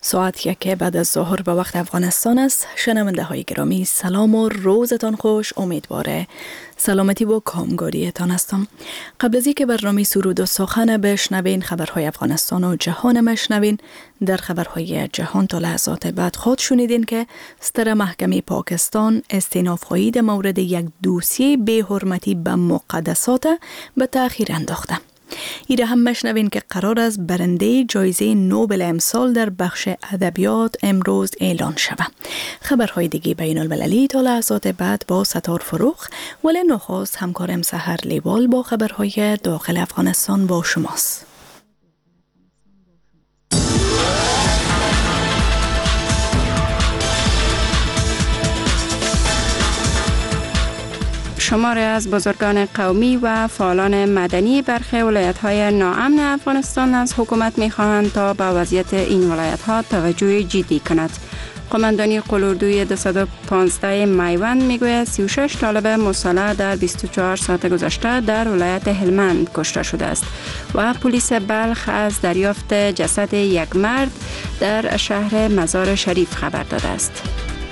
ساعت 1 بعد از ظهر به وقت افغانستان است. شنونده های گرامی سلام و روزتان خوش. امیدواره سلامتی و کامگاریتان هستم. قبل از اینکه برنامه سرود و سخن بشنوین، خبرهای افغانستان و جهان مشنوین. در خبرهای جهان تا لحظات بعد خود شنیدین که ستر محکمه پاکستان استیناف خواهی در مورد یک دوسیه بی‌حرمتی به مقدسات به تأخیر انداخته. ایره هم مشنوین که قرار است برنده جایزه نوبل امسال در بخش ادبیات امروز اعلان شود. خبرهای دیگه بین المللی تا لحظات بعد با ستار فروخ، ولی نخست همکارم سحر لیوال با خبرهای داخل افغانستان با شماست. شماری از بزرگان قومی و فعالان مدنی برخی ولایت‌های ناامن افغانستان از حکومت می‌خواهند تا به وضعیت این ولایت‌ها توجه جدی کند. قماندانی قلوردوی 215 میوند میگوید 36 طالب مسلح در 24 ساعت گذشته در ولایت هلمند کشته شده است و پلیس بلخ از دریافت جسد یک مرد در شهر مزار شریف خبر داده است.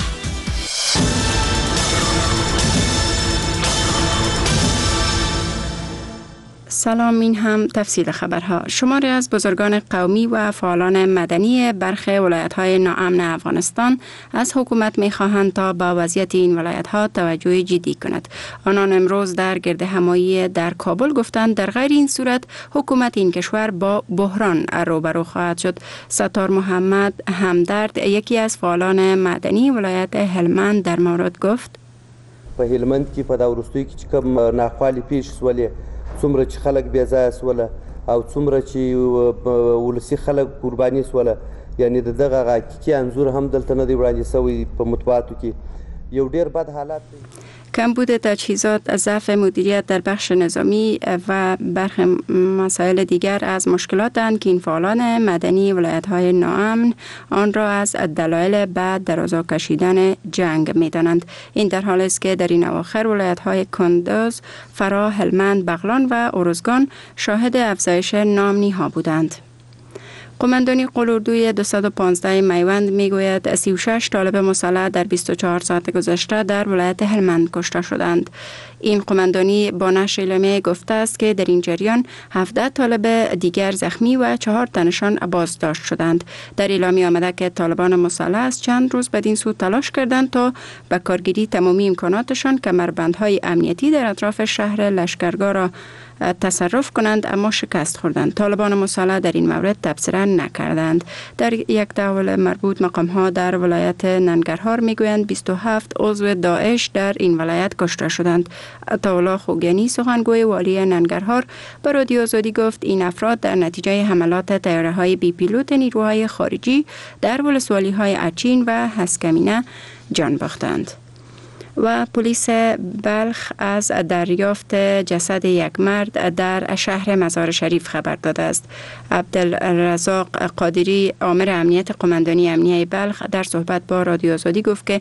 سلام، این هم تفصیل خبرها. شماری از بزرگان قومی و فعالان مدنی برخی ولایت‌های ناامن افغانستان از حکومت می‌خواهند تا به وضعیت این ولایت‌ها توجه جدی کند. آنان امروز در گرد همایی در کابل گفتند در غیر این صورت حکومت این کشور با بحران روبرو خواهد شد. ستار محمد همدرد، یکی از فعالان مدنی ولایت هلمند، در مورد گفت: په هلمند کې په دا وروستیو کې چې کوم ناخوالې پیښ شولې، څومره چې خلک بې ځایه سوله او څومره چې ولسي خلک قرباني سوله، یعنی د دغه حقیقي انځور هم دلته نه دی وړاندې شوی په مطبوعاتو کې. یو ډېر بد حالت دی. کمبود تجهیزات، ضعف مدیریت در بخش نظامی و برخی مسائل دیگر از مشکلاتند که این فعالان مدنی ولایت‌های ناامن آن را از دلایل بعد درازا کشیدن جنگ می‌دانند. این در حالی است که در این اواخر ولایت‌های کندوز، فرا، هلمند، بغلان و ارزگان شاهد افزایش ناامنی‌ها بودند. قماندانی قلوردوی 215 میوند میگوید 36 طالب مسلح در 24 ساعت گذشته در ولایت هلمند کشته شدند. این قماندانی با نشر اعلامیه گفته است که در این جریان 17 طالب دیگر زخمی و 4 تنشان بازداشت شدند. در اعلامیه آمده که طالبان مسلح از چند روز بدین سو تلاش کردند تا به کارگیری تمامی امکاناتشان کمربندهای امنیتی در اطراف شهر لشکرگاه را تصرف کنند، اما شکست خوردند. طالبان مسلح در این مورد تبصره نکردند. در یک تحول مربوط مقام‌ها در ولایت ننگرهار میگویند 27 عضو داعش در این ولایت کشته شدند. عطاالله خوگانی، سخنگوی والی ننگرهار، به رادیو آزادی گفت این افراد در نتیجه حملات طیاره‌های بی پیلوت نیروهای خارجی در ولسوالی‌های اچین و هسکمینه جان باختند. و پلیس بلخ از دریافت جسد یک مرد در شهر مزار شریف خبر داده است. عبدالرزاق قادری، آمر امنیت قماندانی امنیه بلخ، در صحبت با رادیو آزادی گفت که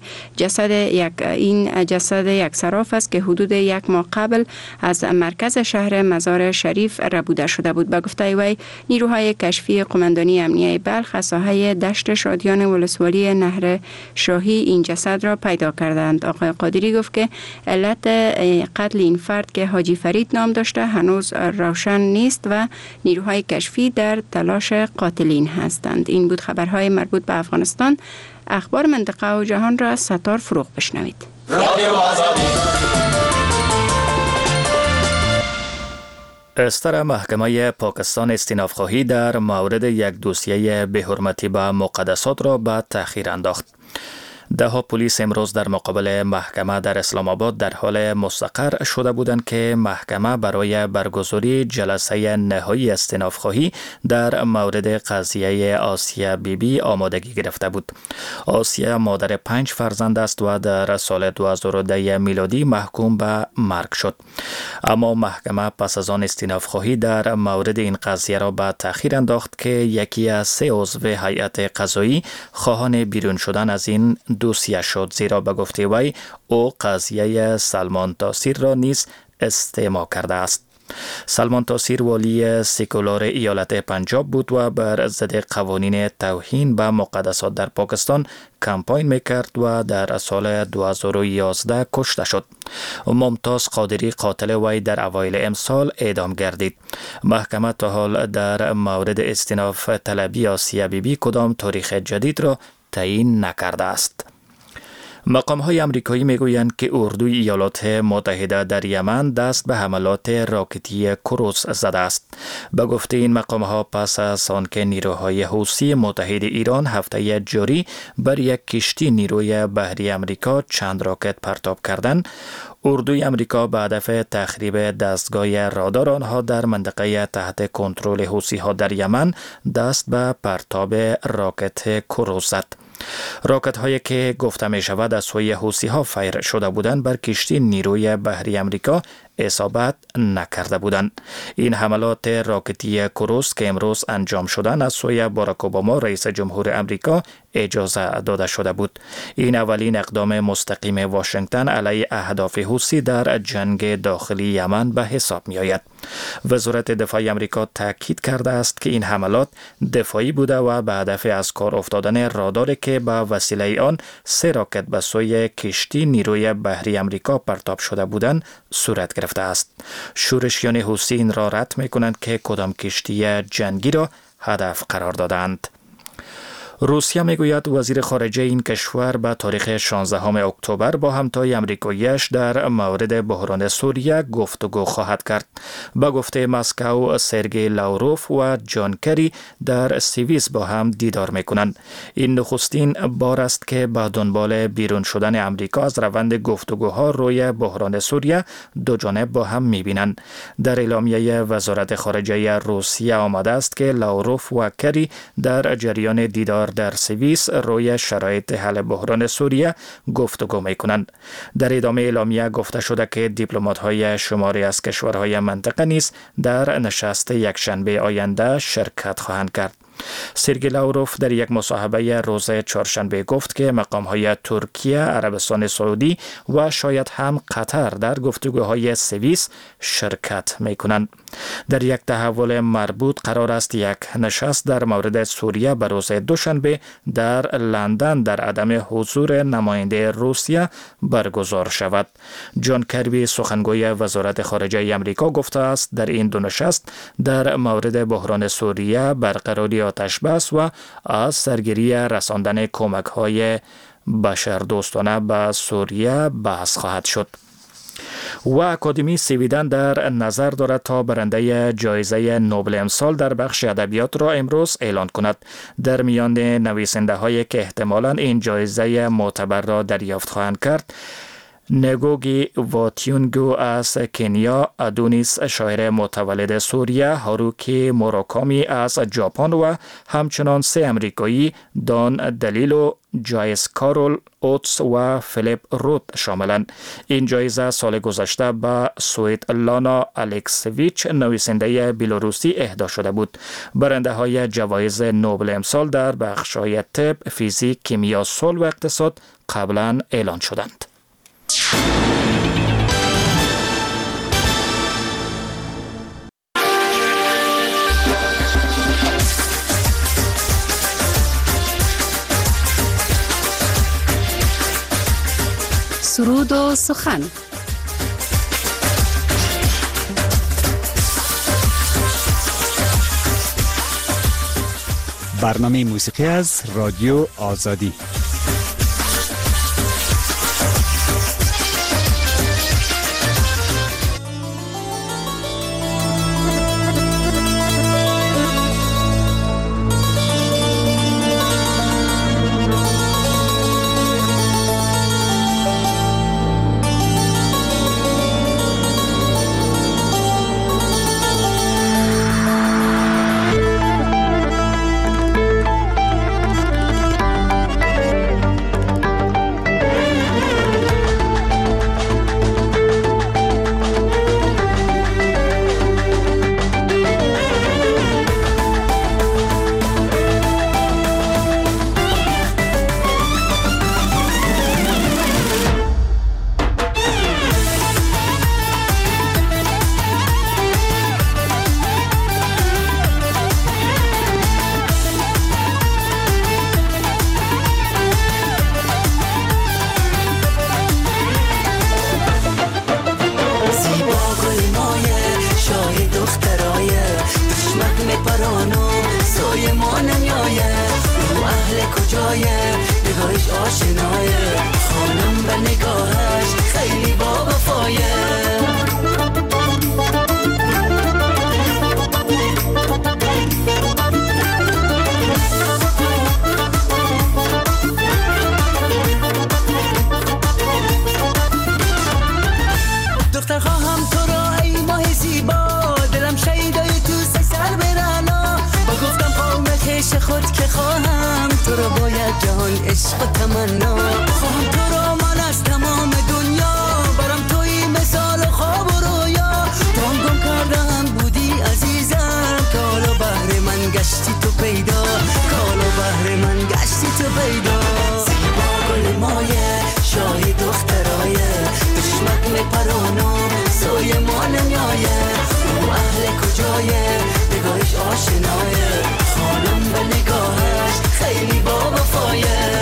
این جسد یک صراف است که حدود یک ماه قبل از مرکز شهر مزار شریف ربوده شده بود. به گفته وی نیروهای کشفی قماندانی امنیه بلخ از ساحه دشت شادیان ولسوالی نهر شاهی این جسد را پیدا کردند. آقای قادری گفت که علت قتل این فرد که حاجی فرید نام داشته هنوز روشن نیست و نیروهای کشفی در تلاش قاتلین هستند. این بود خبرهای مربوط به افغانستان. اخبار منطقه و جهان را از ستار فروغ بشنوید. استر محکمه پاکستان استیناف خواهی در مورد یک دوسیه بی‌حرمتی به مقدسات را به تأخیر انداخت. دهها پلیس امروز در مقابل محکمه در اسلام آباد در حال مستقر شده بودند که محکمه برای برگزاری جلسه نهایی استیناف خواهی در مورد قضیه آسیه بیبی آمادگی گرفته بود. آسیه مادر 5 فرزند است و در سال 2010 میلادی محکوم به مرگ شد. اما محکمه پس از آن استیناف خواهی در مورد این قضیه را به تأخیر انداخت که یکی از 3 عضو هیئت قضایی خواهان بیرون شدن از این دوسیه شد، زیرا به گفته وی او قضیه سلمان تاثیر را نیز استماع کرده است. سلمان تاثیر والی سکولار ایالت پنجاب بود و بر ضد قوانین توهین به مقدسات در پاکستان کمپاین میکرد و در سال 2011 کشته شد. ممتاز قادری قاتل وی در اوایل امسال اعدام گردید. محکمه تا حال در مورد استیناف طلبی آسیه بیبی کدام تاریخ جدید را تعیین نکرده است. مقام‌های آمریکایی میگویند که اردوی ایالات متحده در یمن دست به حملات راکتی کروز زده است. به گفته این مقام‌ها پس از آنکه نیروهای حوثی متحد ایران هفته جاری بر یک کشتی نیروی بحری آمریکا چند راکت پرتاب کردند، اردوی آمریکا به هدف تخریب دستگاه رادار آنها در منطقه تحت کنترل حوثی‌ها در یمن دست به پرتاب راکت کروز زد. راکت هایی که گفته می شود از سوی حوثی ها فیر شده بودند بر کشتی نیروی بحری آمریکا اصابت نکرده بودند. این حملات راکتی کروز که امروز انجام شدند از سوی باراک اوباما رئیس جمهور آمریکا اجازه داده شده بود. این اولین اقدام مستقیم واشنگتن علیه اهداف حوثی در جنگ داخلی یمن به حساب می آید. وزارت دفاع آمریکا تاکید کرده است که این حملات دفاعی بوده و به هدف از کار افتادن راداری که به وسیله آن 3 راکت به سوی کشتی نیروی بحری آمریکا پرتاب شده بودند صورت گرفته است. شورشیان حوثی این را رد می کنند که کدام کشتی جنگی را هدف قرار دادند. روسیه میگوید وزیر خارجه این کشور به تاریخ 16 اکتبر با همتای آمریکایی‌اش در مورد بحران سوریه گفتگو خواهد کرد. به گفته مسکو، سرگئی لاوروف و جان کری در سوئیس با هم دیدار میکنند. این نخستین بار است که به دنبال بیرون شدن آمریکا از روند گفتگوها روی بحران سوریه دو جانب با هم میبینند. در اعلامیه وزارت خارجه روسیه آمده است که لاوروف و کری در جریان دیدار در سوئیس روی شرایط حل بحران سوریه گفتگو می‌کنند. در ادامه اعلامیه گفته شده که دیپلمات‌های شماری از کشورهای منطقه نیز در نشست یکشنبه آینده شرکت خواهند کرد. سرگئی لاوروف در یک مصاحبه روز چهارشنبه گفت که مقام‌های ترکیه، عربستان سعودی و شاید هم قطر در گفتگوهای سوئیس شرکت می‌کنند. در یک تحول مربوط قرار است یک نشست در مورد سوریه به روز دوشنبه در لندن در عدم حضور نماینده روسیه برگزار شود. جان کربی سخنگوی وزارت خارجه آمریکا گفته است در این دو نشست در مورد بحران سوریه، برقراری آتش بس و از سرگیری رساندن کمک‌های بشردوستانه به سوریه بحث خواهد شد. و اکادمی سویدن در نظر دارد تا برنده جایزه نوبل امسال در بخش ادبیات را امروز اعلان کند. در میان نویسنده هایی که احتمالاً این جایزه معتبر را دریافت خواهند کرد، نگوگی واتیونگو از کنیا، ادونیس شاعر متولد سوریه، هاروکی موراکامی از ژاپن و همچنان 3 امریکایی، دان دلیلو، جایس کارول اوتس و فیلیپ روت شاملند. این جایزه سال گذشته به سویتلانا الکسیویچ نویسنده بیلاروسی اهدا شده بود. برنده های جوایز نوبل امسال در بخش‌های طب، فیزیک، کیمیا، صلح و اقتصاد قبلا اعلان شدند. سرود و سخن. برنامه موسیقی از رادیو آزادی. آشنایه خانم به نگاهش خیلی با وفایه دختر خواهم تو را ای ماه زیبا دلم شیدای تو سر برنا با گفتم قوم خیش خود که خواهم تو را باید جهان عشق و تمنا خواهم تو را من از تمام دنیا برام توی مثال و خواب و رویا تو هم گم کردم بودی عزیزم که حالا بهر من گشتی تو پیدا که حالا بهر من گشتی تو پیدا زیبا گل مایه شاهی دخترایه دشمک پرانو سوی ما نمیایه او اهل کجایه نگاهش آشنایه خانم به نگاهش خیلی با وفایه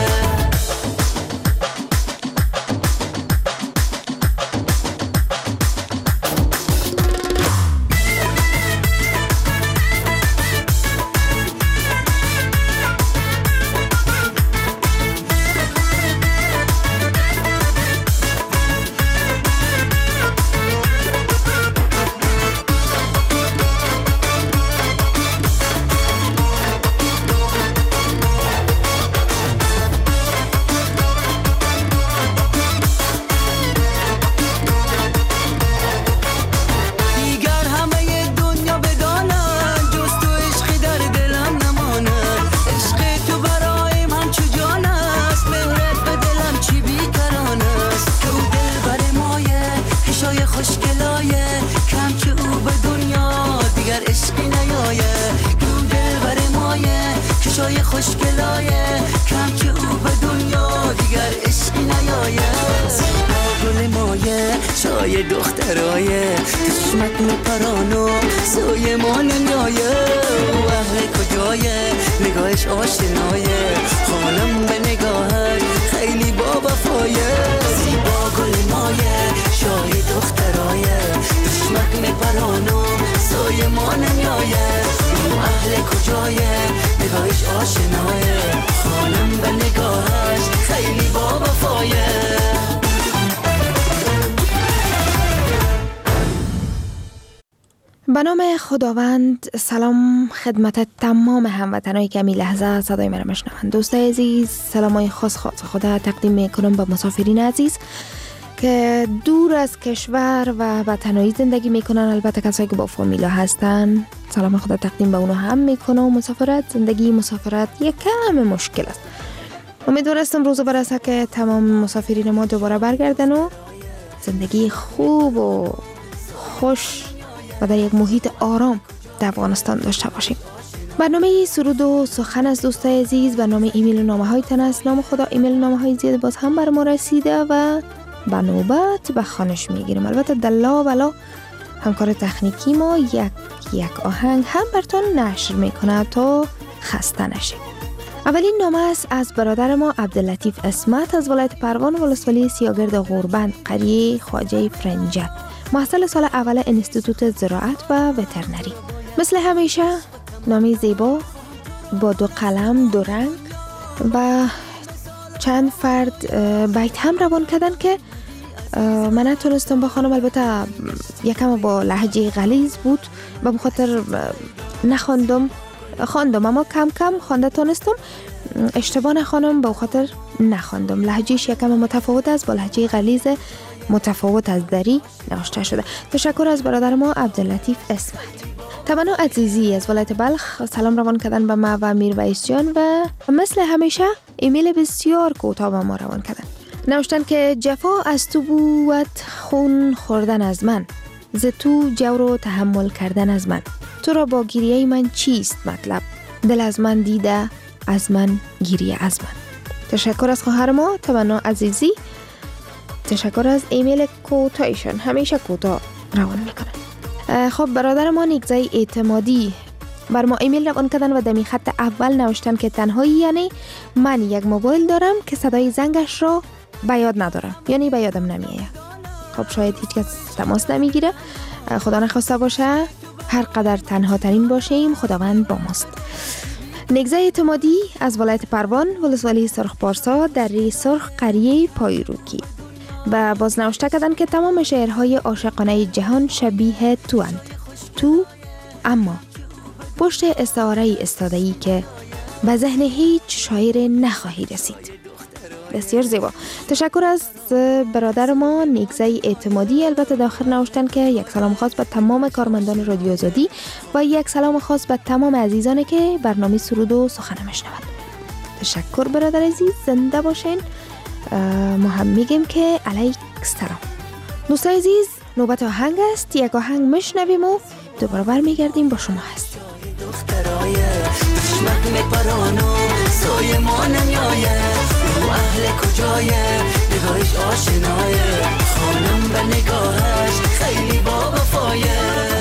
خوشگلایه کم که او به دنیا دیگر عشقی نیایه زیبا گل مایه شای دخترایه دشمک پرانو سوی ما نمیایه او اهل کجایه نگاهش آشنایه خانم به نگاهش خیلی با وفایه زیبا گل مایه شای دخترایه دشمک پرانو سوی ما نمیایه او اهل کجایه نگاهش آشنایه خانم به نگاهش خیلی با وفایه به نام خداوند. سلام خدمت تمام هموطنانی که می لحظه صدای مرا میشنوند. دوستای عزیز سلامای خاص خدا تقدیم میکنم به مسافرین عزیز که دور از کشور و به تنهایی زندگی میکنن، البته کسایی که با فامیلا هستن سلام خدا تقدیم به اونها هم میکنم. زندگی مسافرت یک کم مشکل است. امیدوارم روز برسه که تمام مسافرین ما دوباره برگردن و زندگی خوب و خوش و در یک محیط آرام در افغانستان داشته باشیم. برنامه سرود و سخن از دوستای عزیز برنامه ایمیل و نامه هایتان است. نام خدا ایمیل و نامه های زیاد باز هم بر ما رسیده و به نوبت به خوانش میگیریم. البته دلا ولا همکار تکنیکی ما یک آهنگ هم براتون نشر میکنه تا خسته نشید. اولین نامه است از برادر ما عبداللطیف اسمت از ولایت پروان ولسوالی سیاگرد غوربند قریه خواجه فرنجت، محصل سال اول انستیتوت زراعت و وترنری. مثل همیشه نامه زیبا با 2 قلم 2 رنگ و چند فرد بیت هم روان کردن که من نتونستم بخوانم، البته یکم با لهجه غلیظ بود و بخاطر خواندم اما کم کم خوانده تونستم. اشتباه نخوانم به خاطر نخواندم. لهجهش یکم متفاوت است، با لهجه غلیظ متفاوت از دری نوشته شده. تشکر از برادر ما عبداللطیف اسمت. تمنا عزیزی از ولایت بلخ سلام روان کردن به ما و میر ویس جان و مثل همیشه ایمیل بسیار کوتاه به ما روان کردن. نوشتن که جفا از تو بود خون خوردن از من، ز تو جور و تحمل کردن از من، تو را با گریه من چیست مطلب، دل از من دیده از من گریه از من. تشکر از خواهر ما تمنا عزیزی. تشکر از ایمیل کوتاهشان، همیشه کوتاه روان میکنن. خب برادر ما نیکزای اعتمادی بر ما ایمیل روان کردن و دمی خط اول نوشتن که تنهایی یعنی من یک موبایل دارم که صدای زنگش را به یاد ندارم، یعنی به یادم نمیآید. خب شاید هیچ کس تماس نمیگیره، خدا نخواسته باشه. هر قدر تنها ترین باشیم خداوند با ماست. نگزه اعتمادی از ولایت پروان ولسوالی سرخ پارسا در ری سرخ قریه پایروکی و بازنوشته کردند که تمام شعرهای عاشقانه جهان شبیه تو اند. تو اما پشت استعاره استاده‌ای که به ذهن هیچ شاعر نخواهی رسید. بسیار زیبا. تشکر از برادر ما نگزه اعتمادی. البته داخل نوشتن که یک سلام خاص به تمام کارمندان رادیو آزادی و یک سلام خاص به تمام عزیزانی که برنامه سرود و سخن میشنوند. تشکر برادر عزیز، زنده باشین. ما هم میگیم که علیک سلام. دوستای عزیز، نوبت آهنگ است. یک آهنگ میشنویم و دوباره برمیگردیم با شما هستیم. دخترای دشمن میپرانو سایه ما نمیایه او اهل کجایه نگاهش آشنایه خانم به نگاهش خیلی با وفایه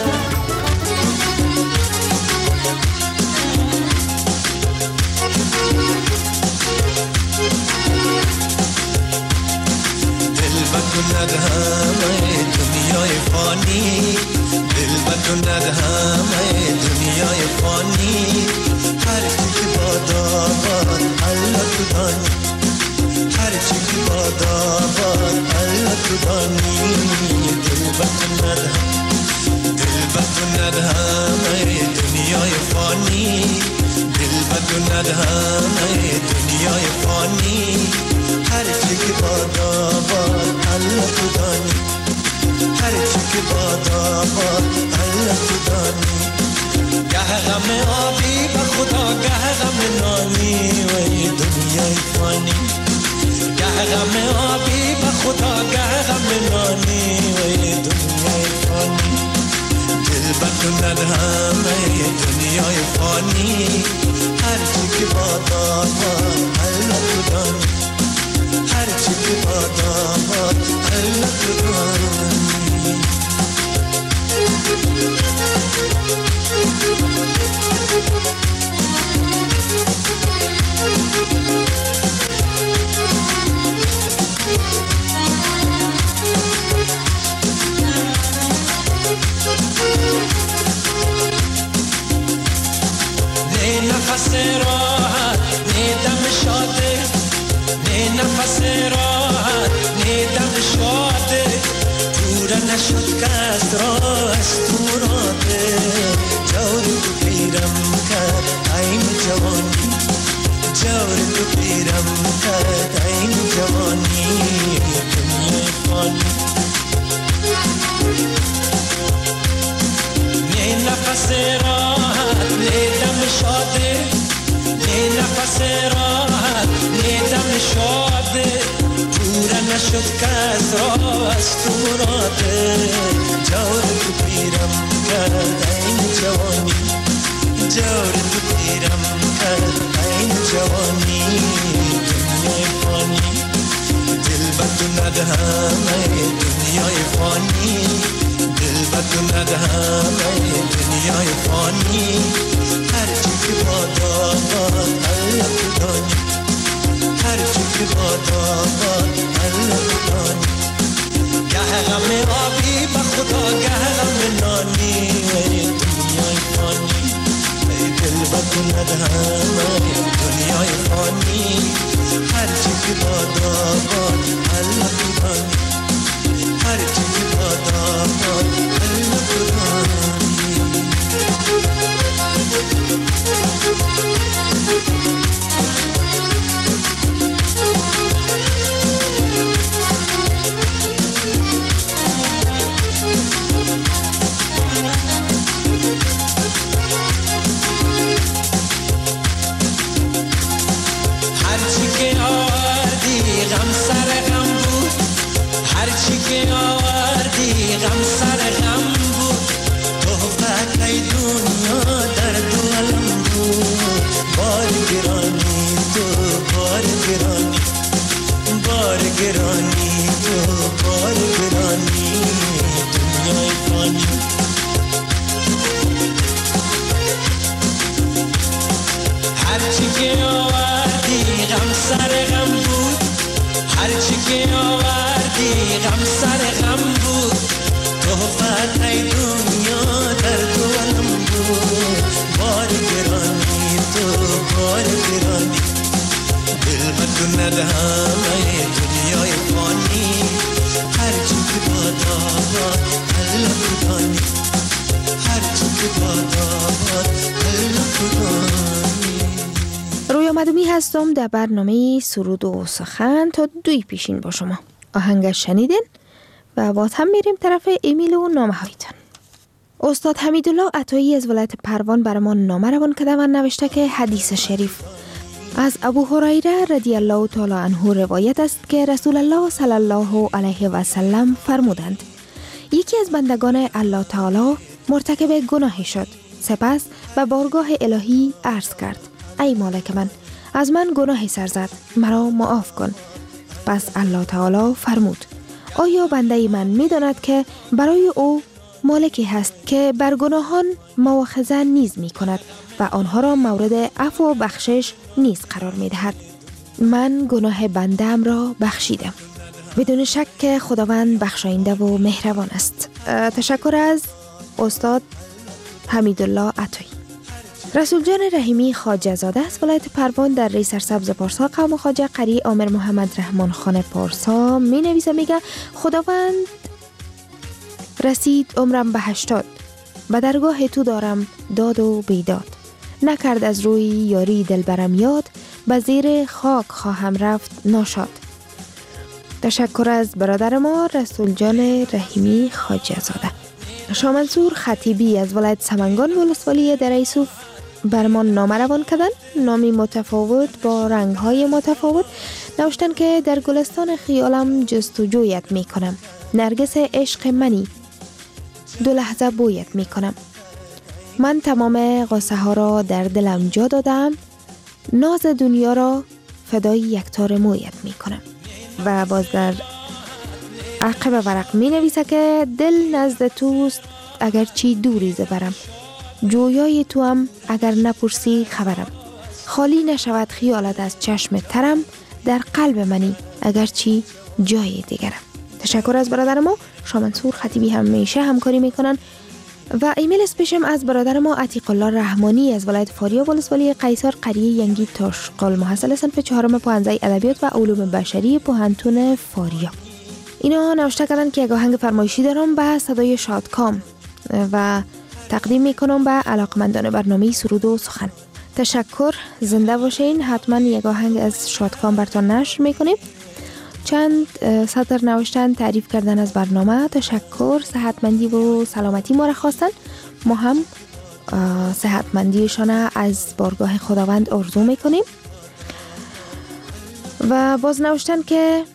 کند همه دنیای فانی دل بکند همه دنیای فانی هر چی که باداباد الله تو دانی هر چی که باداباد الله تو دانی دل بکند همه دنیای فانی دل بکند همه دنیای فانی هر چی که باداباد الله تو دانی هر چی که باداباد الله تو دانی گه غم آبی به خدا گه غم نانی و این دنیای فانی گه غم آبی به خدا گه غم نانی و این دنیای فانی دل بکند همه دنیای فانی هر چی که باداباد الله تو دانی هر چی که باداباد الله تو دانی نه نفس راحت نه دم شاده نه نفس راحت نه دم شاده پورا نشد کس را از تو راده جور تو پیرم کرد این جوانی جور تو پیرم کرد این جوانی دنیای فانی نه نفس راحت نه دم شاده نه نفس راحت نه دم شاده پورا نشد کس را از تو راده جور تو پیرم کرد این جوانی جور تو پیرم کرد این جوانی دنیای فانی دل بکند همه دنیای فانی دل بکند همه دنیای فانی هر چی که باداباد الله تو دانی هر چی که باداباد الله تو دانی گه غم آبی به خدا گه غم نانی و این دنیای فانی ای دل بکند همه دنیای فانی هر چی که باداباد الله تو دانی هر چی که باداباد الله تو دانی هرچی که آوردی غم سر غم بود هرچی که آوردی غم سر غم بود تحفت ای دنیا در دو علم بود بار گرانی تو بار گرانی بار گرانی تو بار گرانی دنیای فانی هرچی که آوردی غم سر غم بود هرچی که آوردی غم سر غم بود تحفت ای دنیا در دو علم بود بار گرانی تو دل به تو ندهم ای دنیای فانی هر چی که باداباد الله کدانی هر چی که باداباد الله کدانی. روی آمدمی هستم در برنامه سرود و سخن تا 2 پیشین با شما. آهنگش شنیدین و باز هم میریم طرف ایمیل و نامه هایتان. استاد حمیدالله عطایی از ولایت پروان برمان نامه روان کرده و نوشته که حدیث شریف از ابو هریره رضی الله تعالی عنه روایت است که رسول الله صلی الله علیه و سلم فرمودند یکی از بندگان الله تعالی مرتکب گناهی شد، سپس به بارگاه الهی عرض کرد ای مالک من، از من گناهی سر زد، مرا معاف کن. پس الله تعالی فرمود آیا بنده من می‌داند که برای او مالکی هست که بر گناهان مؤاخذه نیز می کند و آنها را مورد عفو و بخشش نیز قرار می دهد. من گناه بنده‌ام را بخشیدم. بدون شک که خداوند بخشاینده و مهربان است. تشکر از استاد حمیدالله عطایی. رسول جان رحیمی خواجه زاده است ولایت پروان در ری سرسبز پارسا قوم خواجه قری عامر محمد رحمان خان پارسا می نویسه میگه خداوند رسید عمرم به 80 به درگاه تو دارم داد و بیداد نکرد از روی یاری دلبرم یاد به زیر خاک خواهم رفت ناشاد. تشکر از برادر ما رسول جان رحیمی خواجه زاده. شاه منصور خطیبی از ولایت سمنگان ولسوالی در یوسف برمان نامه روان کردن، نامی متفاوت با رنگ‌های متفاوت نوشتن که در گلستان خیالم جستجویت می کنم، نرگس عشق منی 2 لحظه بویت می کنم. من تمام غصه ها را در دلم جا دادم، ناز دنیا را فدای یک تار مویت می کنم. و باز در عقب ورق می نویسه که دل نزد توست اگرچی دوری زبرم، جویای تو هم اگر نپرسی خبرم، خالی نشود خیالت از چشم ترم، در قلب منی اگرچی جای دیگرم. تشکر از برادر ما شاه منصور خطیبی، همیشه همکاری میکنن. و ایمیل اسپیشم از برادر ما عتیق الله رحمانی از ولایت فاریا ولسوالی قیصر قریه ینگی تاشقال، محصل صنف 4 پوهنځی ادبیات و علوم بشری پوهنتون فاریا. اینا نوشته کردن که یک آهنگ فرمایشی دارم به صدای شادکام و تقدیم میکنم به علاقمندان برنامه سرود و سخن. تشکر، زنده باشین. حتما یک آهنگ از شادکام براتون نشر میکنیم. چند سطر نوشتن، تعریف کردن از برنامه، تشکر، صحتمندی و سلامتی ما را خواستن. ما هم صحتمندیشان از بارگاه خداوند آرزو میکنیم. و باز نوشتن که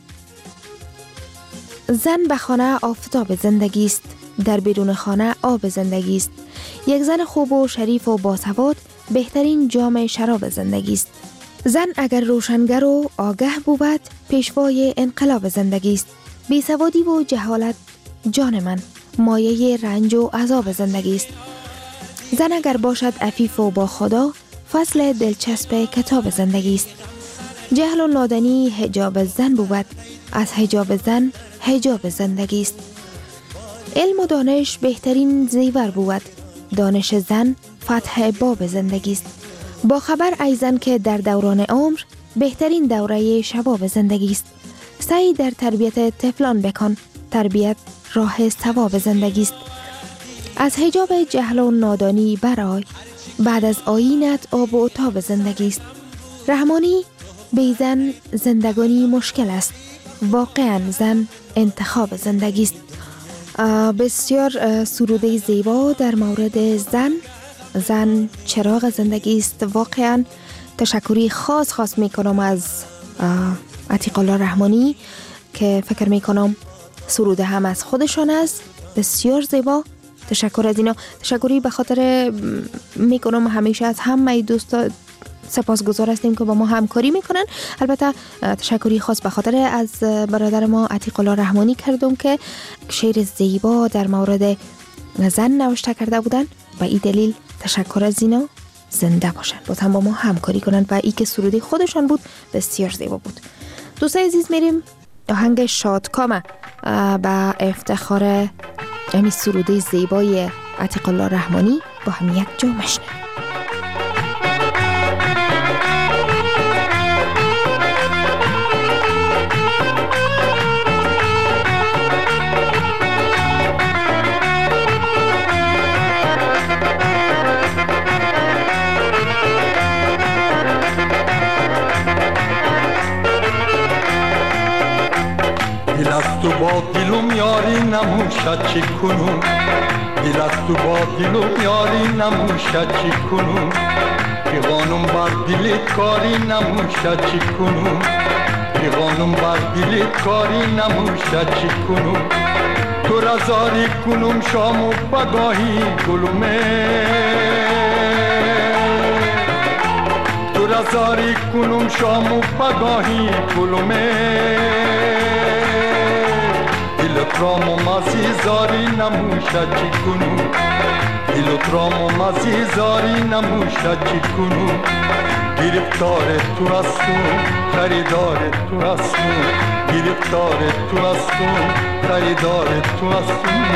زن به خانه آفتاب زندگی است، در بیرون خانه آب زندگی است. یک زن خوب و شریف و باسواد بهترین جام شراب زندگی است. زن اگر روشنگر و آگه بود پیشوای انقلاب زندگی است. بیسوادی و جهالت جان من مایه رنج و عذاب زندگی است. زن اگر باشد عفیف و با خدا فصل دلچسب کتاب زندگی است. جهل و نادانی حجاب زن بود، از حجاب زن حجاب زندگی است. علم و دانش بهترین زیور بود، دانش زن فتح باب زندگی است. با خبر ای زن که در دوران عمر بهترین دوره شباب زندگی است. سعی در تربیت طفلان بکن، تربیت راه ثواب زندگی است. از حجاب جهل و نادانی برآی، بعد از آیینت آب و تاب زندگی است. رحمانی بی زن زندگانی مشکل است، واقعا زن انتخاب زندگی است. بسیار سروده زیبا در مورد زن چراغ زندگی است. واقعا تشکری خاص میکنم از عتیق الله رحمانی که فکر میکنم سروده هم از خودشان است، بسیار زیبا. تشکر از اینا. تشکری به خاطر میکنم همیشه از همه دوستا سپاسگزار هستیم که با ما همکاری میکنن. البته تشکری خاص به خاطر از برادر ما عتیق الله رحمانی کردم که شعر زیبا در مورد زن نوشته کرده بودن. و این دلیل تشکر از اینا، زنده باشن، باز هم با ما همکاری کنن. و ای که سرودی خودشان بود بسیار زیبا بود. دوستای عزیز میریم آهنگ شادکام با افتخار امی سروده زیبای عتیق الله رحمانی با هم یک جا مشنویم. تو با دلم یاری نموشد چی کنم، دل از تو با دلم یاری نموشد چی کنم، پیغانم بر دلت کاری نموشد چی کنم، پیغانم بر دلت کاری نموشد چی کنم، تو را زاری کنم شام و بگاهی گلومه، تو را زاری کنم شام و بگاهی گلومه، دلت را ممازی زاری نموشد چی کنم، دلت را ممازی زاری نموشد چی کنم، گرفتار تو هستم خریدار تو هستم، گرفتار تو هستم خریدار تو هستم.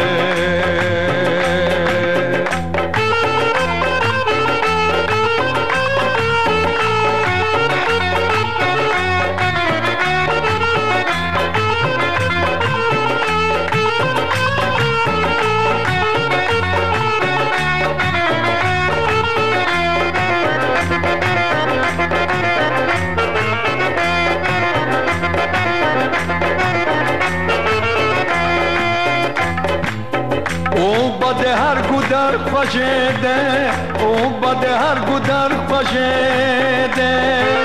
هر گودر خوشیده او بد هر گودر خوشیده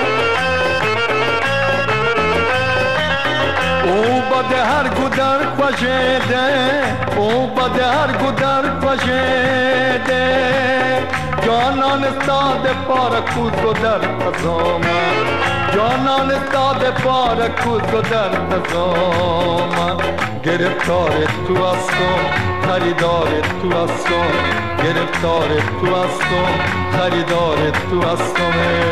او بد هر گودر خوشیده او بد هر گودر خوشیده جانان استاد پار کوز و در قضامه جانان استاد پار کوز و در قضامه گرفتار تو هستم خریدار تو هستم گرفتار تو هستم خریدار تو هستم.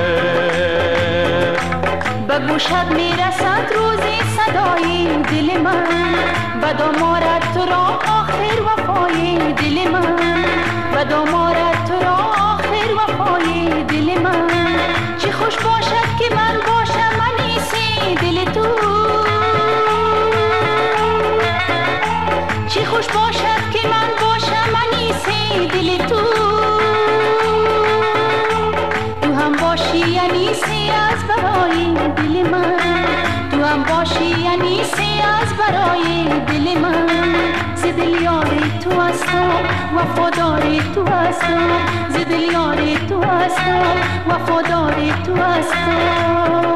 به گوشت میرسد روزی صدای دل من به دامارت تو را آخر وفای دل من به دامارت تو را آخر وفای دل من چی خوش باشد که من باشم انیسی دل تو چی خوش باشد که من باشم انیسی دل تو تو هم باشی انیسی از برای دل من تو هم باشی انیسی از برای دل من ز دل یار تو هستم وفادار تو هستم ز دل یار تو هستم وفادار تو هستم.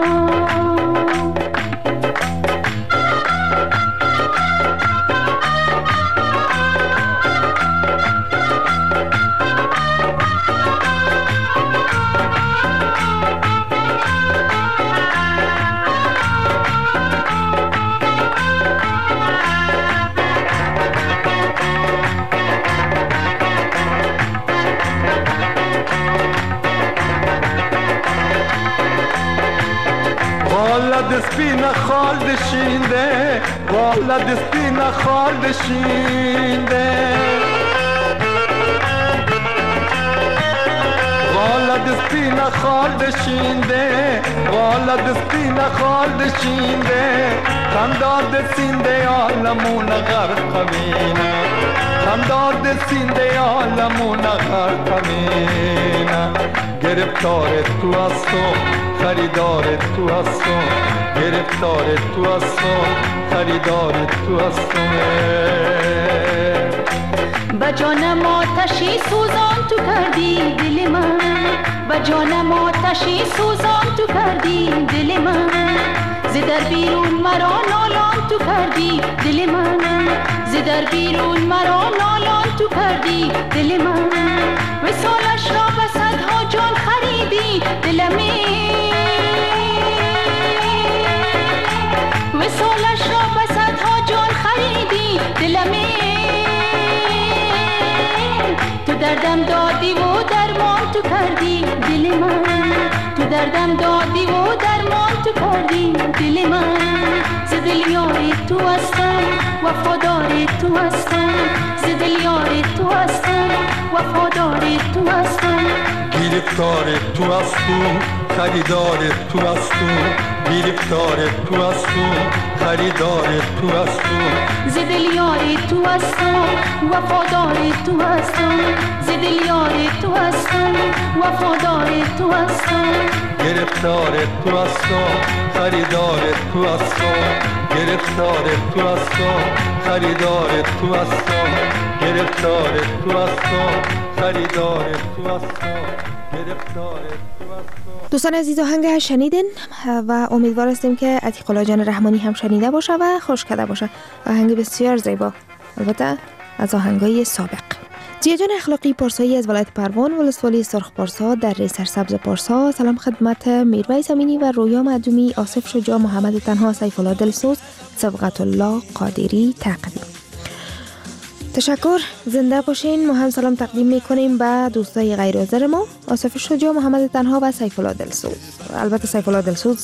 دسپینا خال دشینده والا دسپینا خال دشینده والا دسپینا خال دشینده والا دسپینا خال دشینده خنداد سینده عالمون غرق مینا خنداد سینده عالمون غرق مینا گرفتار تو هستم خریدار تو هستم گرفتار تو هستم خریدار تو هستم. به جانم آتشی سوزان تو کردی دل من به جانم آتشی سوزان تو کردی دل من ز در بیرون مرا نالان تو کردی دل من ز در بیرون مرا نالان تو کردی دل من وصالش را به صدها جان خریدی دلمی وصالش را به صدها جان خریدی دلمی تو دردم دادی و درمان تو کردی دل من تو دردم دادی و درمان تو کردی دل من ز دل یار تو هستم وفادار تو هستم ز دل یار تو هستم وفادار تو هستم گرفتار تو هستم خریدار تو هستم گرفتار تو هستم خریدار تو هستم ز دل یار تو هستم وفادار تو هستم ز دل یار تو هستم وفادار تو هستم گرفتار تو هستم خریدار تو هستم گرفتار تو هستم خریدار تو هستم گرفتار تو هستم خریدار تو هستم گرفتار تو هستم. دوستان عزیز آهنگ شنیدین و امیدوار هستیم که عتیق الله جان رحمانی هم شنیده باشه و خوش کرده باشه. آهنگ بسیار زیبا، البته از آهنگای سابق. زیاجان اخلاقی پارسایی از ولایت پروان ولسوالی سرخ پارسا در ری سرسبز پارسا. سلام خدمت میرویس امینی و رویا معدومی، آصف شجاع، محمد تنها، سیف الله دلسوز، صبغت الله قادری تقدیم. تشکر، زنده باشین. ما هم سلام تقدیم میکنیم به دوستای غیر حاضر ما، آصف شجاع، محمد تنها و سیف الله دلسوز. البته سیف الله دلسوز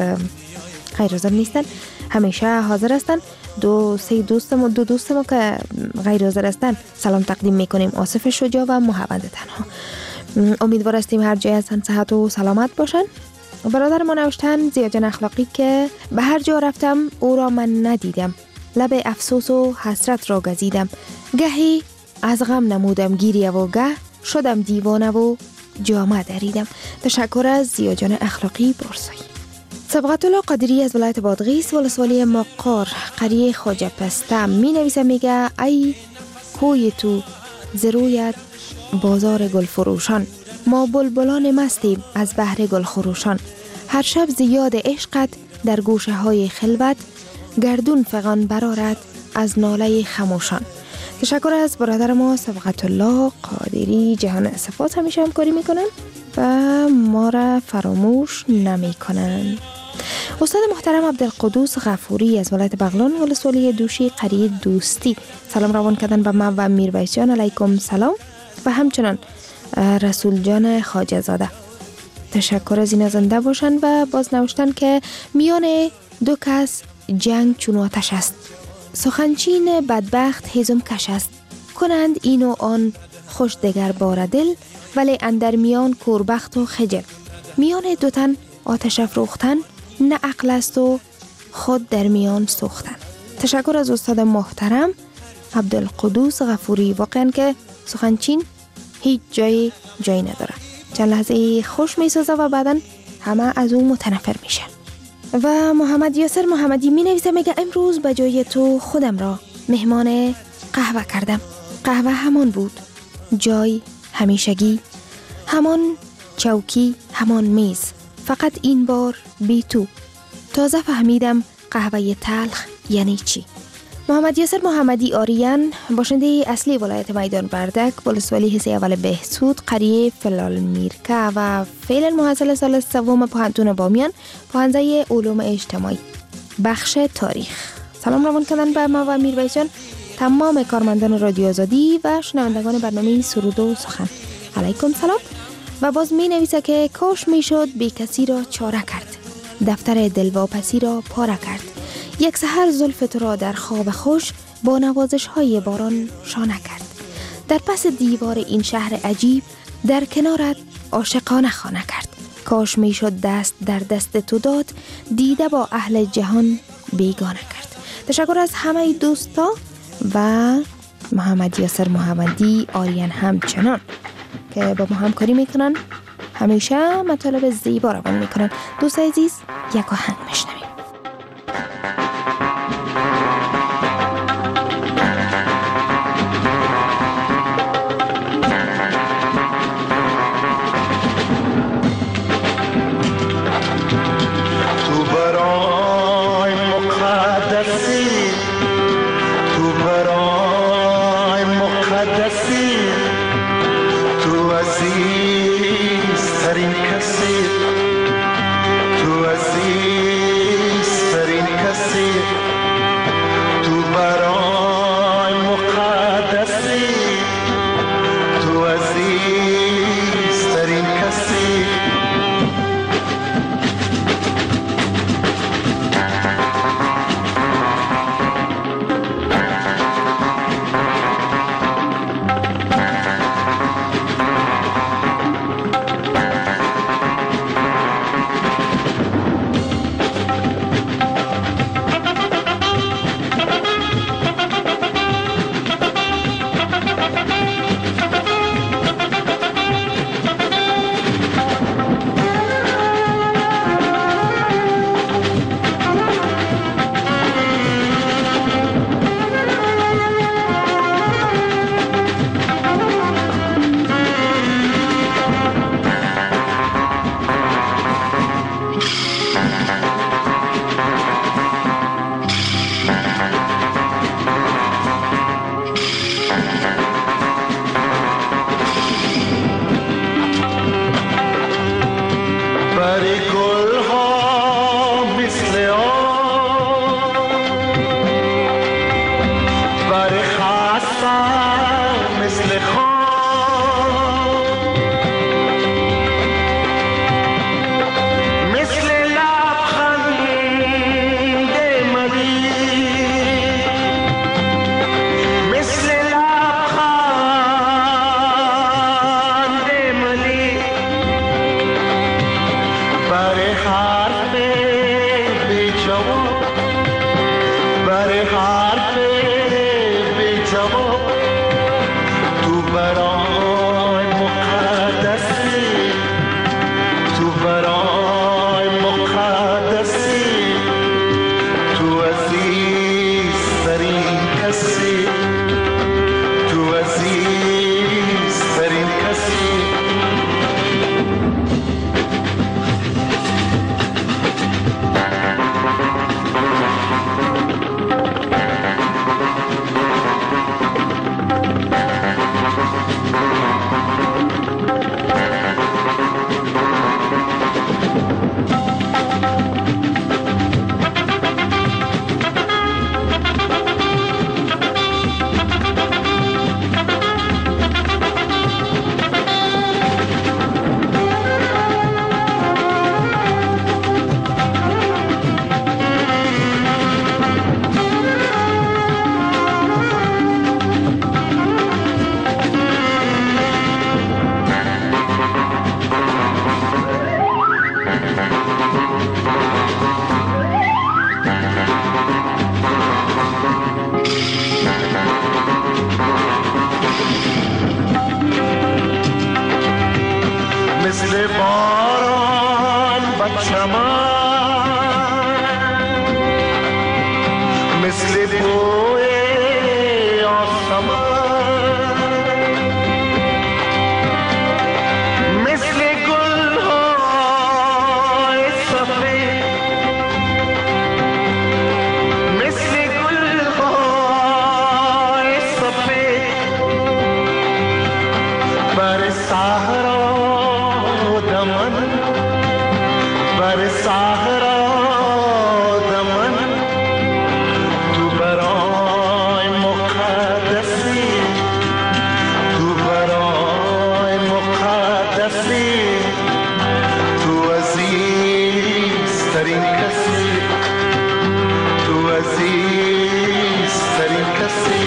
غیر حاضر نیستن، همیشه حاضر هستن. دو دوست ما که غیر حاضر هستن سلام تقدیم میکنیم، آصف شجاع و محمد تنها. امیدوار هستیم هر جای هستن صحت و سلامت باشن. برادر ما نوشتن زیاجان اخلاقی که به هر جا رفتم او را من ندیدم، لب افسوس و حسرت را گزیدم، گهی از غم نمودم گیریه و گه شدم دیوانه و جامه دریدم. تشکر از زیاجان اخلاقی پارسایی. صبغت الله قادری از ولایت بادغیس ولسوالی مقار قریه خواجه پسته می نویسه، میگه ای کوی تو زرویت بازار گل فروشان، ما بلبلان مستیم از بحر گل خروشان، هر شب زیاد عشقت در گوشه های خلوت، گردون فغان برارد از ناله خموشان. تشکر از برادر ما صبغت الله قادری، جهان صفات همیشه همکاری میکنن و ما را فراموش نمیکنن. استاد محترم عبدالقدوس غفوری از ولایت بغلان ولسوالی دوشی قریه دوستی سلام روان کردن به من و میرویس جان، علیکم سلام، و همچنان رسول جان خواجه زاده. تشکر از این، زنده باشن. و باز نوشتن که میان دو کس جنگ چون آتش است، سخنچین بدبخت هیزم کش است، کنند این و آن خوش دگر بار دل، ولی اندر میان کوربخت و خجل، میان دو تن آتش افروختن، نه عقل است و خود در میان سوختن. تشکر از استاد محترم عبدالقدوس غفوری. واقعا که سخنچین هیچ جای نداره، چند لحظه خوش میسازه و بعدن همه از اون متنفر میشه. و محمد یاسر محمدی می نویسه، میگه امروز به جای تو خودم را مهمان قهوه کردم. قهوه همان بود، جای همیشگی، همان چوکی، همان میز، فقط این بار بی تو. تازه فهمیدم قهوه تلخ یعنی چی. محمد یاسر محمدی آریان، باشنده اصلی ولایت میدان بردک ولسوالی حصه اول بهسود قریه فلال میرکه و فعلا محصل سال سوم پوهنتون بامیان پوهنده علوم اجتماعی بخش تاریخ. سلام روان کردن به ما و میرویس جان، تمام کارمندان رادیو آزادی و شنوندگان برنامه سرود و سخن، علیکم سلام. و باز می نویسه که کاش می شد بی کسی را چاره کرد، دفتر دلواپسی را پاره کرد، یک سحر زلف تو را در خواب خوش با نوازش های باران شانه کرد، در پس دیوار این شهر عجیب در کنارت عاشقانه خانه کرد، کاش می شد دست در دست تو داد، دیده با اهل جهان بیگانه کرد. تشکر از همه دوستا و محمد یاسر محمدی آریان همچنان که با ما همکاری میکنن، همیشه مطالب زیبا روان میکنن. دوست عزیز، یک آهنگ میشنویم. تو عزیز بر حرف بی جواب تو برای مقدسی، تو برای مقدسی، تو عزیز ترین کسی، تو عزیز ترین کسی. مثل باران بر چمن، مثل بوی آسمان، مثل گل‌های سفید، مثل گل‌های سفید بر صحرا دمن، بر صحرا دمن، تو برای مقدسی، تو برای مقدسی، تو عزیز ترین کسی، تو عزیز ترین کسی.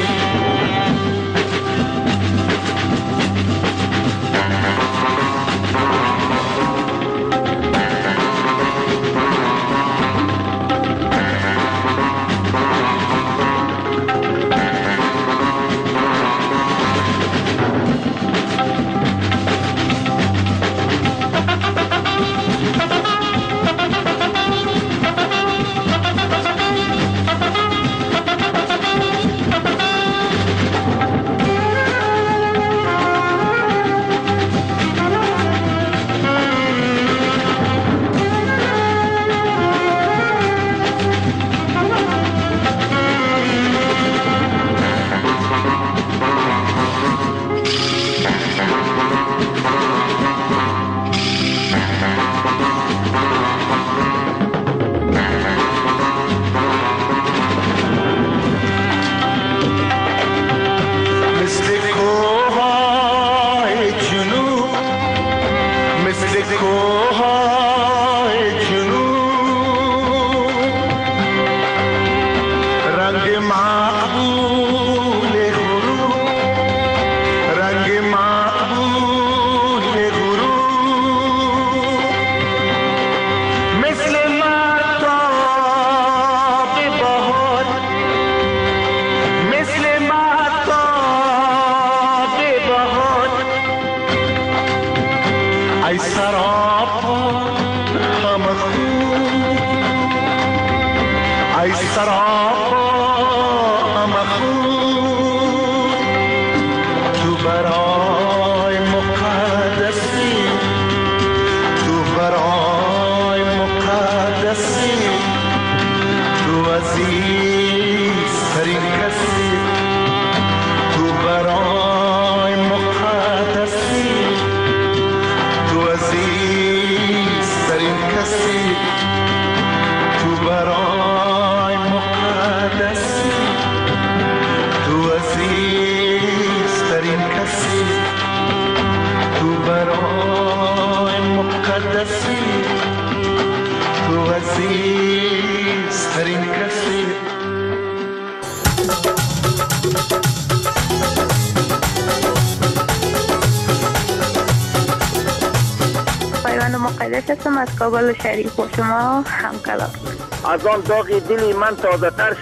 مقدس هستم از کابل شریف و شما همکلام. از آن داغ دلی من تازه تر شد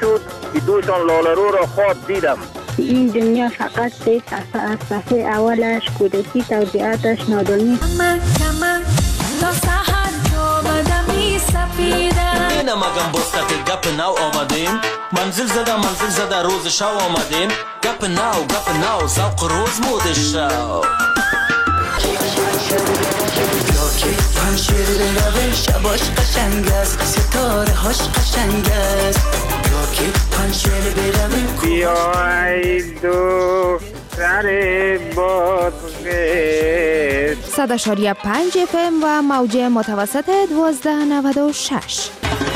که دوتان لالرو را خواب دیدم. این دنیا فقط سه صفحه از صفحه اولش کودکی توضیحاتش نادانی. تا سحر آمدم می سپیدم اینه مگم بستت گپ نو آمدیم منزل زده روز شو آمدیم گپ نو زوق روز مود شو که پنشیر بروه شباش قشنگ است ستاره هاش قشنگ است یا که پنشیر بروه بیا ای دو سر بادغیس 100.5 FM و موج متوسط 1296.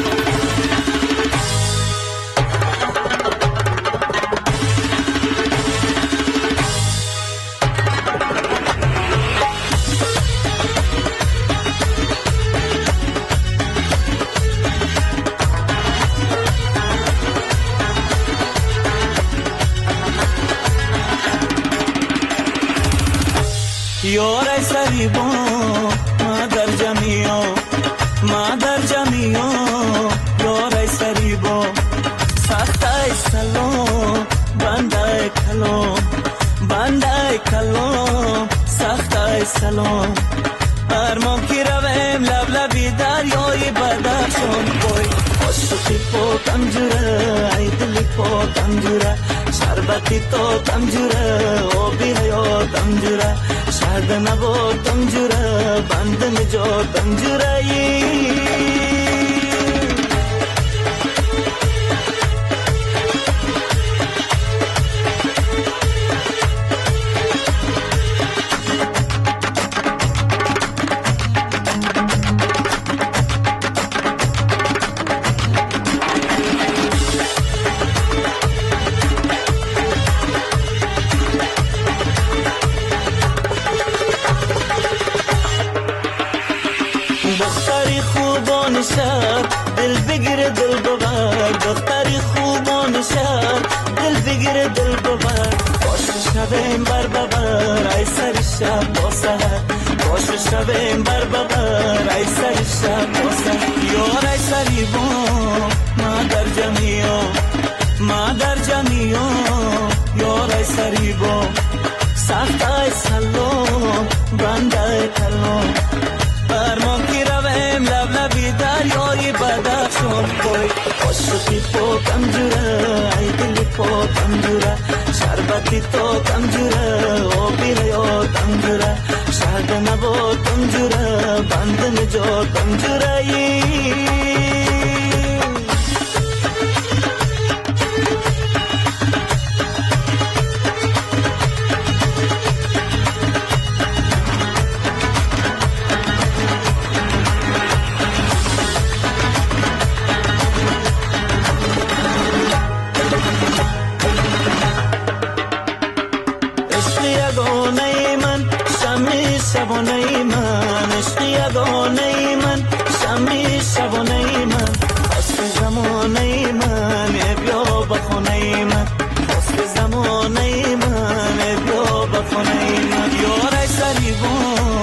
یار سریبا مادر جمیو یار سریبا سخت سلام بنده کلام سخت سلام ارمان کی رویم لبلبی دریای بدخشان بای عاشقی پاکم جوره ای دلی پاکم جوره شربتی تاکم جوره آبی حیاتم جوره شهد نباتم جوره بند نجاتم جوره دختری خوبان شهر دل بگیره دل ببر دختری خوبان شهر دل بگیره دل ببر باشه شبیم بر ببر ای سر شب با سهر باشه شبیم بر ببر ای سر شب با سهر یار ای سری با مادر جمیو یار ای سری با سخت ای سلام بنده کلام فرمان کی رویم لبلبی دریای بدخشان بای عاشقی پاکم جوره ای دلی پاکم جوره شربتی تاکم جوره آبی حیاتم جوره شهد نباتم جوره بند نجاتم جوره شبانه من عشق یگانه من شمی شبانه من خواست زمانه من بیا بخونه من خواست زمانه من بیا بخونه من یار سریبا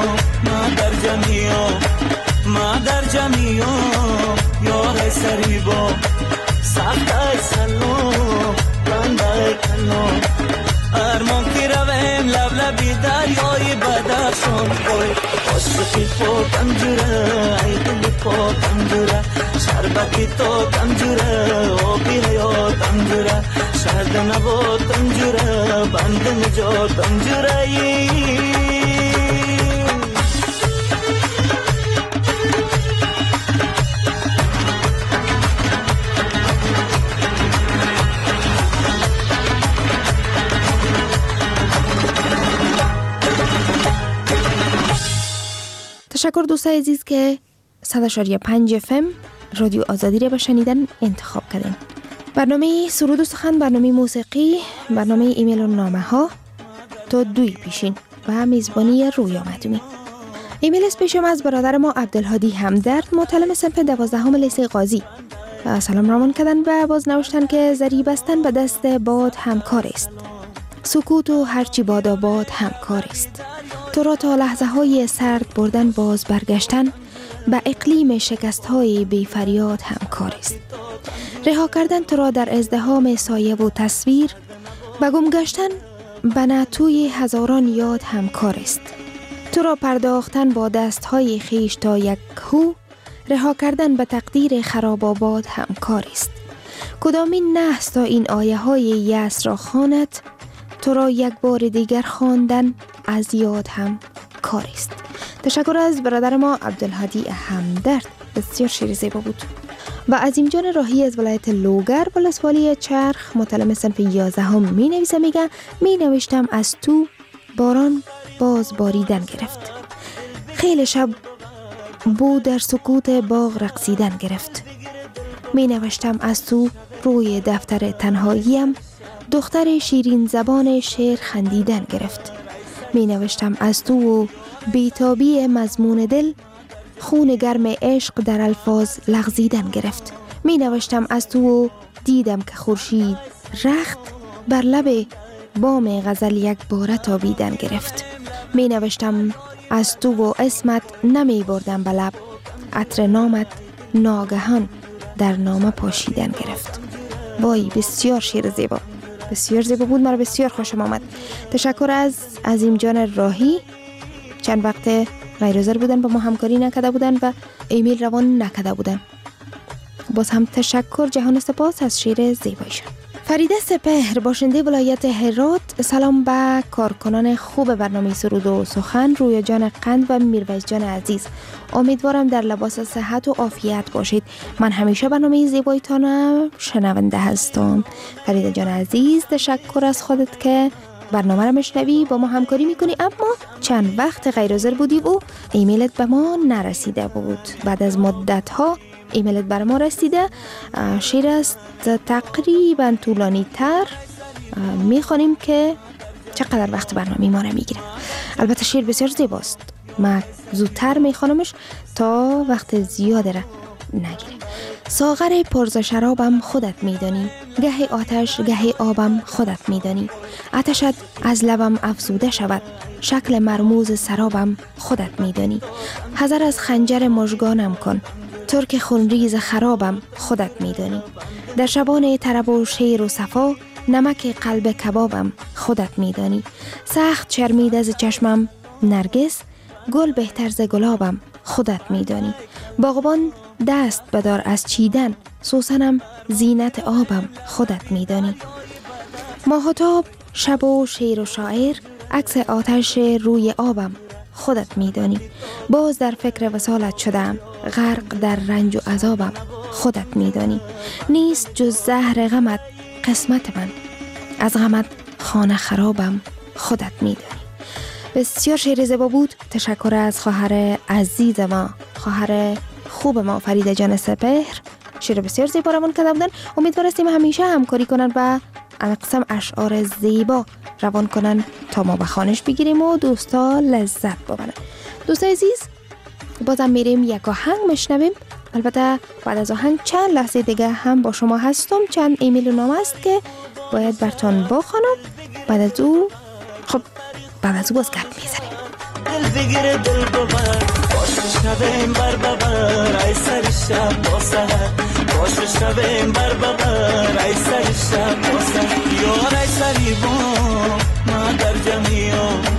مادر جمیو یار سریبا سخت سلام بنده کلام ارمان کی رویم لبلبی دریای بدخشان بای عاشقی پاکم جوره ای دلی پاکم جوره شربتی تاکم جوره آبی حیاتم جوره شهد نباتم جوره بند نجاتم جوره تشکر دوستای عزیز که 100.5 FM رادیو آزادی را به شنیدن انتخاب کردین. برنامه سرود و سخن، برنامه موسیقی، برنامه ایمیل و نامه ها تا 2 پیشین و میزبانی رویا مدومی. ایمیل است پیشم از برادر ما عبدالهادی همدرد، معلم صنف 12 لیسه قاضی. سلام رامان کردن و باز نوشتن که زری بستن به دست باد همکار است. سکوت و هرچی باد آباد همکار است. تو را تا لحظه های سرد بردن باز برگشتن به اقلیم شکست های بی فریاد همکار است. رها کردن تو را در ازدحام سایه و تصویر، به گم گشتن به نتوی هزاران یاد همکار است. تو را پرداختن با دستهای خیش تا یک هو، رها کردن به تقدیر خراب آباد همکار است. کدامین نحس تا این آیه های یأس را خواند، تو را یک بار دیگر خواندن از یاد هم کار است. تشکر از برادر ما عبدالهادی همدرد، بسیار شعر زیبا بود. و عظیم جان راهی از ولایت لوگر ولسوالی چرخ مطلع صنف 11 هم می نویسه، میگه می نوشتم از تو باران باز باریدن گرفت، خیلی شب بود در سکوت باغ رقصیدن گرفت. می نوشتم از تو روی دفتر تنهاییم، دختر شیرین زبان شعر خندیدن گرفت. می نوشتم از تو و بیتابی مضمون دل، خون گرم عشق در الفاظ لغزیدن گرفت. می نوشتم از تو و دیدم که خورشید رخت بر لب بام غزل یک باره تابیدن گرفت. می نوشتم از تو و اسمت نمی بردم به لب، عطر نامت ناگهان در نامه پاشیدن گرفت. وای بسیار شعر زیبا، بسیار زیبا بود، مرا بسیار خوشم آمد. تشکر از عظیم جان راهی، چند وقت غیر حاضر بودن، با ما همکاری نکرده بودن و ایمیل روان نکرده بودن. باز هم تشکر، جهان سپاس از شعر زیبایشان. فریده سپهر باشنده ولایت هرات، سلام به کارکنان خوب برنامه سرود و سخن، رویا جان قند و میرویس جان عزیز. امیدوارم در لباس صحت و عافیت باشید. من همیشه برنامه زیبایتان شنونده هستم. فریده جان عزیز، تشکر از خودت که برنامه را مشنوی، با ما همکاری میکنی، اما چند وقت غیر حاضر بودی و ایمیلت به ما نرسیده بود. بعد از مدت ها ایمیلت بر ما رسیده. شعر است تقریبا طولانی تر، میخوانیم که چقدر وقت برنامه ما را میگیره. البته شعر بسیار زیباست، من زودتر میخوانمش تا وقت زیاده را نگیره. ساغر پرز شرابم خودت میدانی، گهی آتش گهی آبم خودت میدانی. آتشت از لبم افزوده شود، شکل مرموز سرابم خودت میدانی. حذر از خنجر مژگانم کن، ترک خونریز خرابم خودت میدانی. در شبان طرب و شیر و صفا، نمک قلب کبابم خودت میدانی. سخت شرمید از چشمم نرگس، گل بهتر ز گلابم خودت میدانی. باغبان دست بدار از چیدن، سوسنم زینت آبم خودت میدانی. ماهتاب شب و شیر و شاعر، عکس آتش روی آبم خودت میدانی. باز در فکر وصالت شدم، غرق در رنج و عذابم خودت میدانی. نیست جز زهر غمت قسمت من، از غمت خانه خرابم خودت میدانی. بسیار شعر زیبا بود. تشکر از خواهر عزیز ما، خواهر خوب ما فریده جان سپهر، شعر بسیار زیبا روان کرده بودن. امیدوارستیم همیشه همکاری کنن و قسم اشعار زیبا روان کنن تا ما بخوانش بگیریم و دوستا لذت ببرن. دوستای عزیز، بازم میریم یک آهنگ مشنویم. البته بعد از آهنگ چند لحظه دیگه هم با شما هستم. چند ایمیل و نامه است که باید برتان بخوانم. بعد از او باز گپ میزنیم. دل بگیره دل ببر، باشش نبیم بر ببر، ای سر شب با سهر، باشش نبیم بر ببر، ای سر شب با سهر، یار ای سری با ما در جمعیو.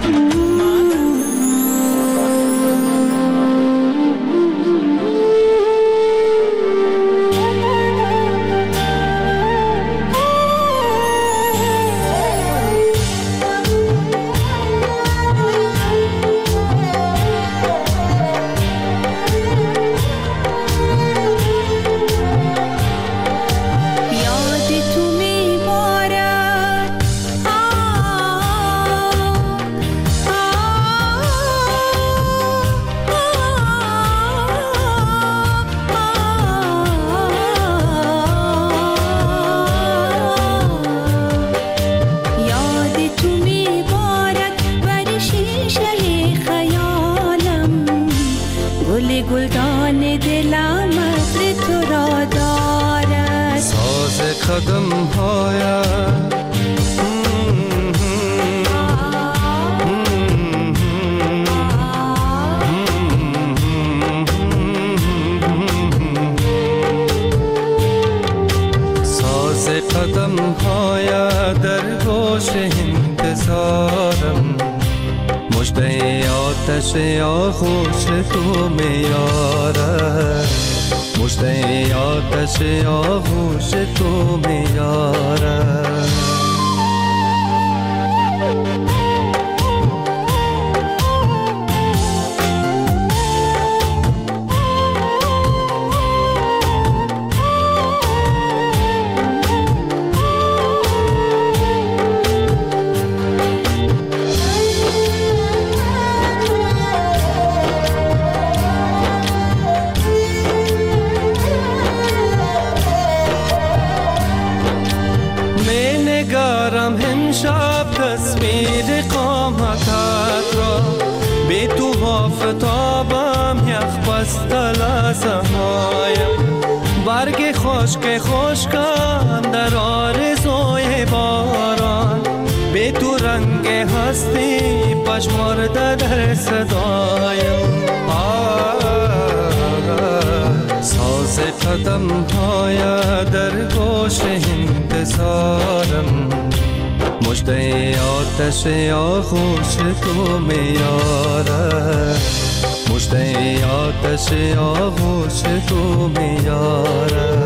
گلدان دلم عطر تو را دارد، ساز قدم هایت قدم های در گوش انتظارم، مژده آتش آغوش تو میاره، مژده آتش آغوش تو میاره. تصویر قامتت را بی تو آفتابم یخ بسته لحظه هایم، برگ خشکم در آرزوی باران، بی تو رنگ هستی پشمرده در صدایم. ساز قدم های در گوش انتظارم، مژده آتش آغوش تو میاره، مژده آتش آغوش تو میاره.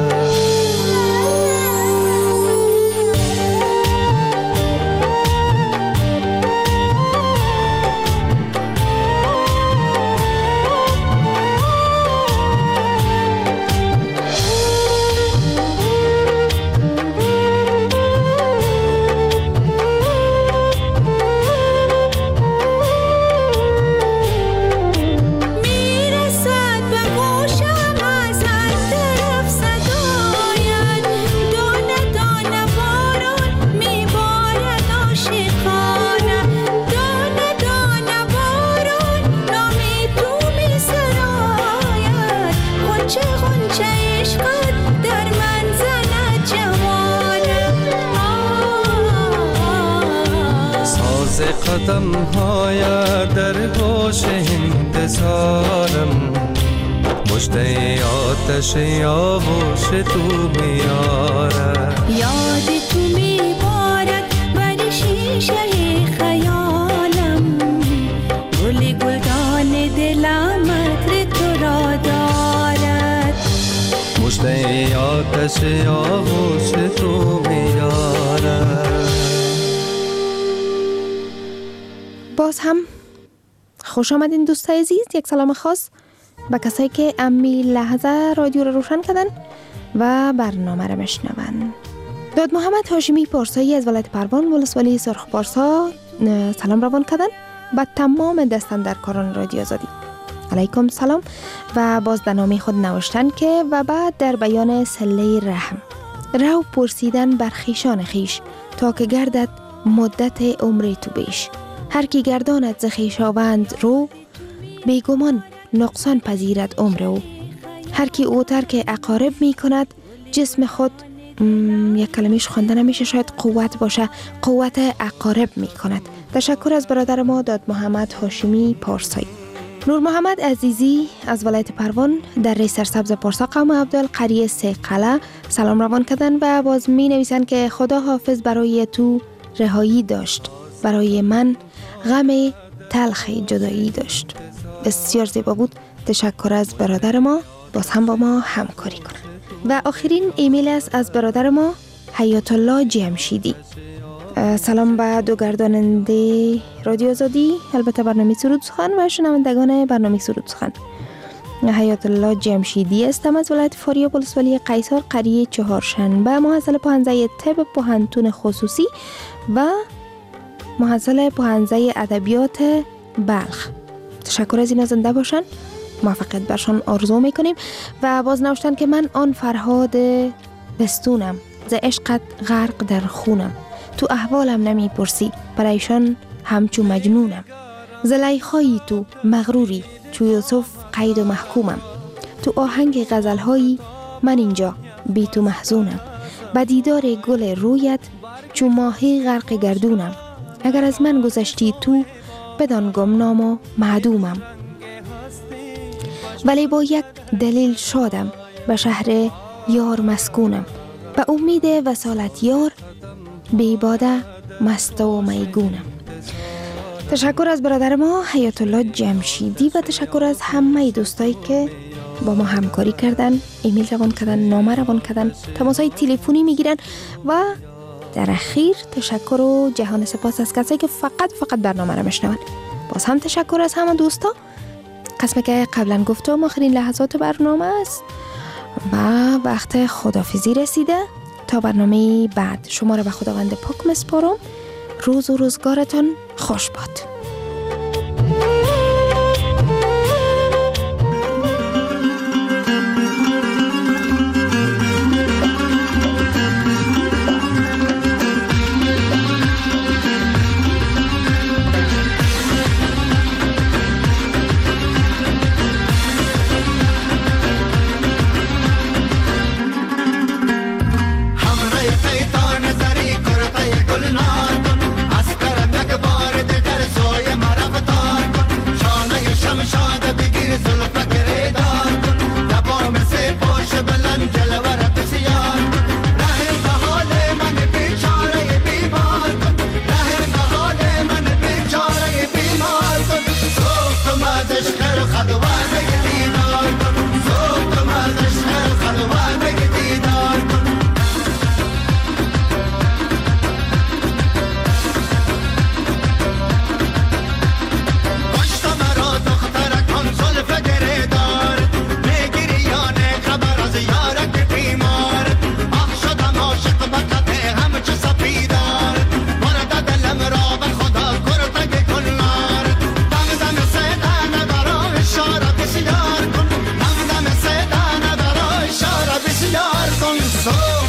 قدم های در گوش انتظارم، مژده آتش آغوش تو میاره، یاد تو میبارد بر شیشه خیالم، گل گلدان دلم عطر تو را دارد، مژده آتش آغوش تو میاره. باز هم خوش آمدین دوستای عزیز. یک سلام خاص به کسایی که امی لحظه رادیو رو روشن کردن و برنامه رو میشنون. داد محمد هاشمی پارسایی از ولایت پروان ولسوالی سرخ پارسا سلام روان کردن به تمام دستاندرکاران رادیو آزادی. علیکم سلام. و باز در نامه خود نوشتن که و بعد در بیان سله رحم رو پرسیدن بر خیشان خیش تا که گردد مدت عمر تو بیش، هر کی گرداند ز خویشاوند رو بیگمان نقصان پذیرد عمر او، هر کی او ترک اقارب می کند جسم خود یک کلمهش خوانده نمیشه، شاید قوت باشه، قوت اقارب می کند. تشکر از برادر ما داد محمد هاشمی پارسایی. نور محمد عزیزی از ولایت پروان در ری سرسبز پارسا قوم عبدال قریه سه قلعه سلام روان کردن و باز می نویسن که خدا حافظ برای تو رهایی داشت، برای من غم تلخ جدایی داشت. بسیار زیبا بود. تشکر از برادر ما، باز هم با ما همکاری کنن. و آخرین ایمیل است از برادر ما حیات الله جمشیدی. سلام به دو گرداننده رادیو آزادی، البته برنامه سرود سخن و شنوندگان برنامه سرود سخن. حیات الله جمشیدی استم از ولایت فاریاب ولسوالی قیصر قریه چهارشنبه، محصل پوهنځی طب پوهنتون خصوصی و محصل پوهنځی ادبیات بلخ. تشکر از اینا زنده باشن، موفقیت برشان آرزو میکنیم. و باز نوشتن که من آن فرهاد بستونم، ز عشقت غرق در خونم، تو احوالم نمی پرسی برایشان همچو مجنونم، زلیخایی تو مغروری چو یوسف قید و محکومم، تو آهنگ غزلهایی من اینجا بی تو محزونم، با دیدار گل رویت چو ماهی غرق گردونم، اگر از من گذشتی تو بدان گمنام و معدومم، ولی با یک دلیل شادم به شهر یار مسکونم، به امید وصالت یار بی باده مست و میگونم. تشکر از برادر ما حیات الله جمشیدی و تشکر از همه دوستایی که با ما همکاری کردن، ایمیل روان کردن، نامه روان کردن، تماسهای تلفنی میگیرن و در اخیر تشکر و جهان سپاس از کسایی که فقط برنامه را میشنون. باز هم تشکر از همه دوستا. قسمی که قبلا گفتم آخرین لحظات برنامه است و وقت خداحافظی رسیده. تا برنامه بعد شما را به خداوند پاک مسپارم. روز و روزگارتان خوش باد. So